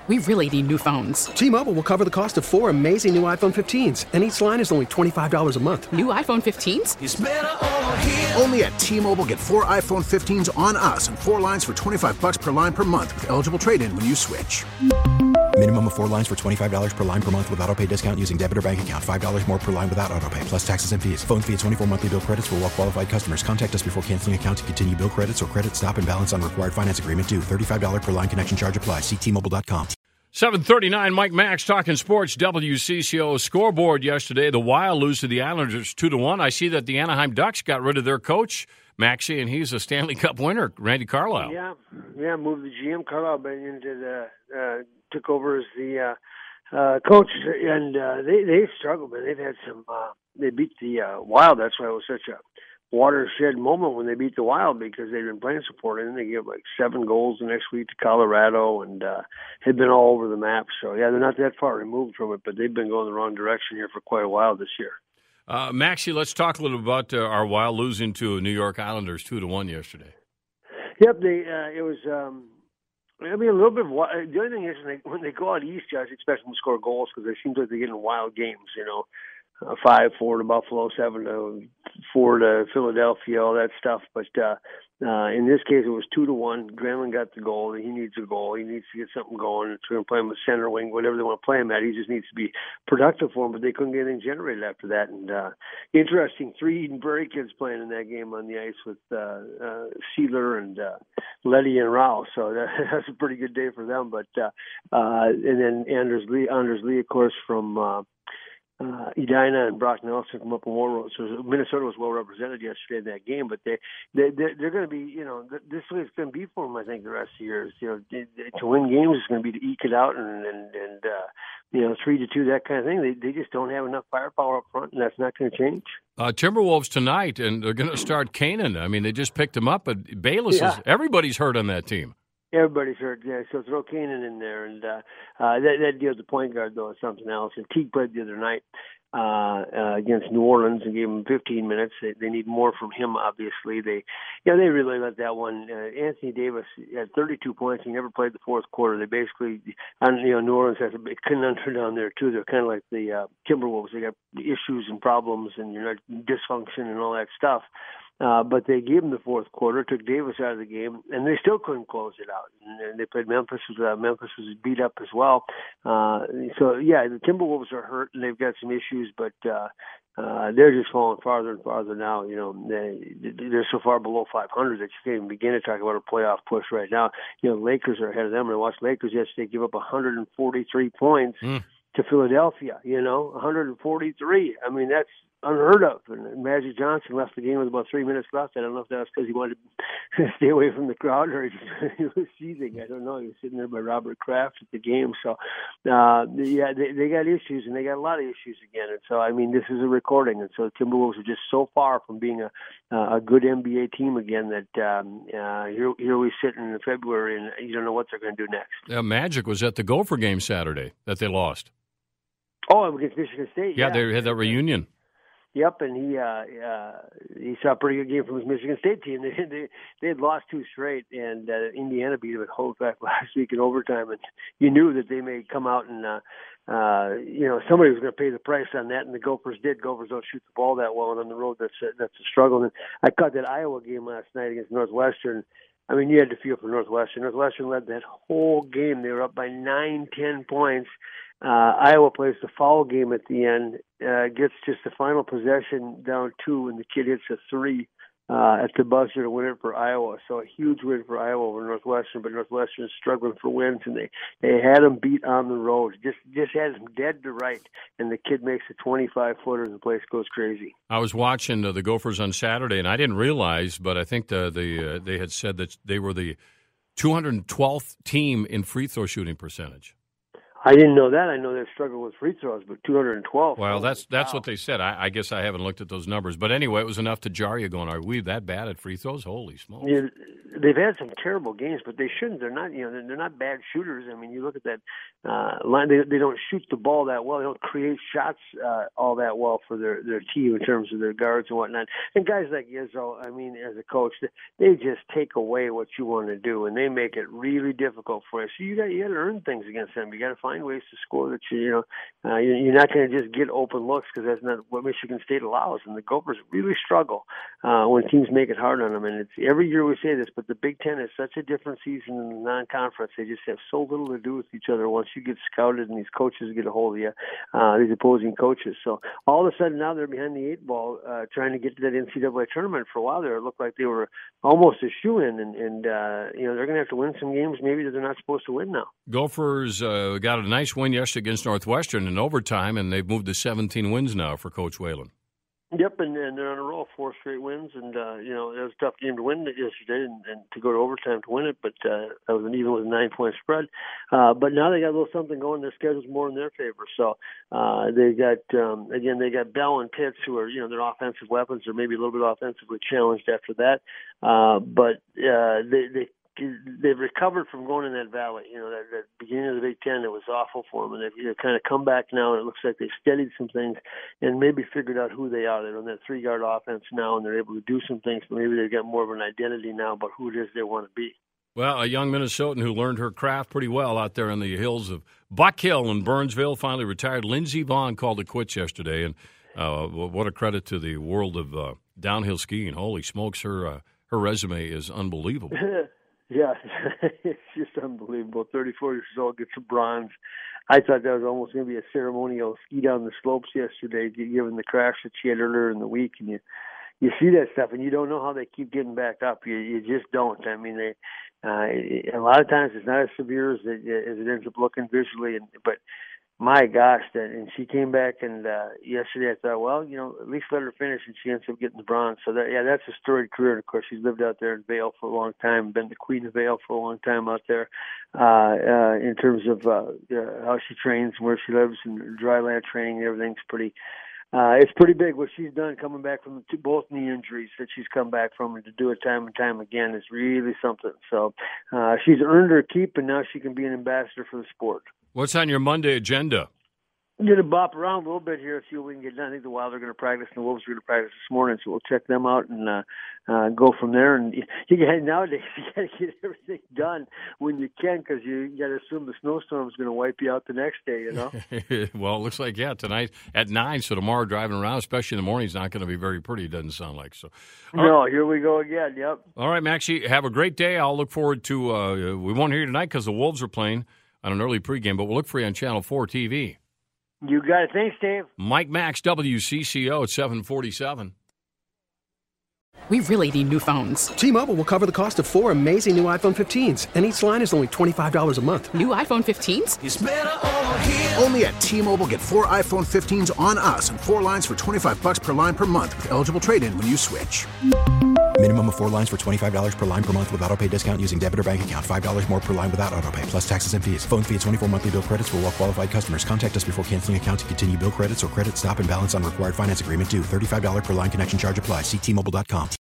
We really need new phones. T-Mobile will cover the cost of 4 amazing new iPhone 15s, and each line is only $25 a month. New iPhone 15s? It's better over here. Only at T-Mobile, get 4 iPhone 15s on us and 4 lines for $25 per line per month with eligible trade-in when you switch. Minimum of 4 lines for $25 per line per month with autopay discount using debit or bank account. $5 more per line without autopay, plus taxes and fees. Phone fee at 24 monthly bill credits for well-qualified customers. Contact us before canceling account to continue bill credits or credit stop and balance on required finance agreement due. $35 per line connection charge applies. See T-Mobile.com. 7:39, Mike Max talking sports. WCCO scoreboard yesterday. The Wild lose to the Islanders 2-1. I see that the Anaheim Ducks got rid of their coach, Maxey, and he's a Stanley Cup winner, Randy Carlyle. Yeah, moved the GM Carlyle into took over as the coach, and they struggled, man. They've had some. They beat the Wild. That's why it was such a watershed moment when they beat the Wild, because they'd been playing support, and they gave like 7 goals the next week to Colorado, and had been all over the map. So yeah, they're not that far removed from it, but they've been going the wrong direction here for quite a while this year. Maxie, let's talk a little about our Wild losing to New York Islanders 2-1 yesterday. Yep, it was. I mean, a little bit. The only thing is, when they go out east, I expect them to score goals because they seem like they're getting wild games. 5-4 to Buffalo, 7-4 to Philadelphia, all that stuff. But in this case, it was 2-1. Granlund got the goal. He needs a goal. He needs to get something going. If they're going to play him a center wing, whatever they want to play him at, he just needs to be productive for him. But they couldn't get anything generated after that. And interesting, 3 Eden Prairie kids playing in that game on the ice with Sealer and Letty and Rao. So that's a pretty good day for them. But and then Anders Lee, of course, from Edina and Brock Nelson from up in Warroad. So Minnesota was well represented yesterday in that game, but they're going to be, this way it's going to be for them, I think, the rest of the year. To win games is going to be to eke it out and 3-2, that kind of thing. They just don't have enough firepower up front, and that's not going to change. Timberwolves tonight, and they're going to start Kanan. I mean, they just picked him up, but Bayless everybody's hurt on that team. Everybody's hurt, yeah. So throw Kanan in there, and that deal with the point guard though is something else. And Teague played the other night against New Orleans and gave him 15 minutes. They need more from him, obviously. They really let that one. Anthony Davis had 32 points. He never played the fourth quarter. They basically, New Orleans has a big conundrum down there too. They're kind of like the Timberwolves. They got issues and problems and dysfunction and all that stuff. But they gave him the fourth quarter, took Davis out of the game, and they still couldn't close it out. And they played Memphis. Memphis was beat up as well. The Timberwolves are hurt, and they've got some issues, but they're just falling farther and farther now. They're so far below 500 that you can't even begin to talk about a playoff push right now. Lakers are ahead of them. And I watched Lakers yesterday give up 143 points to Philadelphia. 143. I mean, that's unheard of. And Magic Johnson left the game with about 3 minutes left. I don't know if that was because he wanted to stay away from the crowd or he was seething. I don't know. He was sitting there by Robert Kraft at the game. So, they got issues, and they got a lot of issues again. And so, I mean, this is a recording. And so the Timberwolves are just so far from being a good NBA team again that here we sit in February, and you don't know what they're going to do next. Magic was at the Gopher game Saturday that they lost. Oh, against Michigan State. Yeah, they had that reunion. Yep, and he saw a pretty good game from his Michigan State team. They had lost 2 straight, and Indiana beat them at home back last week in overtime. And you knew that they may come out and somebody was going to pay the price on that, and the Gophers did. Gophers don't shoot the ball that well, and on the road that's a struggle. And I caught that Iowa game last night against Northwestern. I mean, you had to feel for Northwestern. Northwestern led that whole game. They were up by 9-10 points. Iowa plays the foul game at the end, gets just the final possession down 2, and the kid hits a 3 at the buzzer to win it for Iowa. So a huge win for Iowa over Northwestern, but Northwestern is struggling for wins, and they had them beat on the road. Just had them dead to right, and the kid makes a 25-footer, and the place goes crazy. I was watching the Gophers on Saturday, and I didn't realize, but I think they had said that they were the 212th team in free throw shooting percentage. I didn't know that. I know they've struggled with free throws, but 212. Well, that's what they said. I guess I haven't looked at those numbers. But anyway, it was enough to jar you going, are we that bad at free throws? Holy smokes. Yeah, they've had some terrible games, but they shouldn't. They're not, they're not bad shooters. I mean, you look at that line, they don't shoot the ball that well. They don't create shots all that well for their team in terms of their guards and whatnot. And guys like Izzo, I mean, as a coach, they just take away what you want to do, and they make it really difficult for you. So you got to earn things against them. You got to find ways to score that you're not going to just get open looks, because that's not what Michigan State allows. And the Gophers really struggle when teams make it hard on them. And it's every year we say this, but the Big Ten is such a different season than the non-conference. They just have so little to do with each other once you get scouted and these coaches get a hold of you, these opposing coaches. So all of a sudden now they're behind the eight ball, trying to get to that NCAA tournament. For a while there, it looked like they were almost a shoo-in, and they're going to have to win some games maybe that they're not supposed to win now. Gophers got a nice win yesterday against Northwestern in overtime, and they've moved to 17 wins now for Coach Whalen. Yep, and they're on a roll, 4 straight wins, and it was a tough game to win yesterday, and to go to overtime to win it, but that was even with a 9-point spread. But now they got a little something going. Their schedule's more in their favor. So they got they got Bell and Pitts, who are their offensive weapons, or maybe a little bit offensively challenged after that. But they've recovered from going in that valley. That beginning of the Big Ten, it was awful for them, and they've kind of come back now, and it looks like they've steadied some things and maybe figured out who they are. They're on that 3-guard offense now, and they're able to do some things, but maybe they've got more of an identity now about who it is they want to be. Well, a young Minnesotan who learned her craft pretty well out there in the hills of Buck Hill in Burnsville, finally retired. Lindsey Vaughn called it quits yesterday, and what a credit to the world of downhill skiing. Holy smokes, her resume is unbelievable. Yeah, it's just unbelievable. 34 years old, gets a bronze. I thought that was almost going to be a ceremonial ski down the slopes yesterday, given the crash that she had earlier in the week. And you see that stuff, and you don't know how they keep getting back up. You just don't. I mean, a lot of times it's not as severe as it ends up looking visually, but my gosh, and she came back, and yesterday I thought, well, at least let her finish, and she ends up getting the bronze. So that's a storied career. And of course, she's lived out there in Vail for a long time, been the queen of Vail for a long time out there, in terms of how she trains, where she lives, and dry land training. Everything's pretty. It's pretty big what she's done, coming back from both knee injuries that she's come back from, and to do it time and time again is really something. So she's earned her keep, and now she can be an ambassador for the sport. What's on your Monday agenda? I'm going to bop around a little bit here, see what we can get done. I think the Wild are going to practice, and the Wolves are going to practice this morning, so we'll check them out and go from there. And nowadays, you got to get everything done when you can, because you got to assume the snowstorm is going to wipe you out the next day, Well, it looks like, tonight at 9, so tomorrow driving around, especially in the morning, is not going to be very pretty, it doesn't sound like. So. Here we go again, yep. All right, Maxie, have a great day. I'll look forward to we won't hear you tonight because the Wolves are playing on an early pregame, but we'll look for you on Channel 4 TV. You got it. Thanks, Dave. Mike Max, WCCO at 747. We really need new phones. T-Mobile will cover the cost of 4 amazing new iPhone 15s, and each line is only $25 a month. New iPhone 15s? It's better over here. Only at T-Mobile, get 4 iPhone 15s on us and 4 lines for $25 per line per month with eligible trade-in when you switch. Minimum of 4 lines for $25 per line per month with autopay discount using debit or bank account. $5 more per line without autopay, plus taxes and fees. Phone fee at 24 monthly bill credits for well-qualified customers. Contact us before canceling account to continue bill credits or credit stop and balance on required finance agreement due. $35 per line connection charge applies. See T-Mobile.com.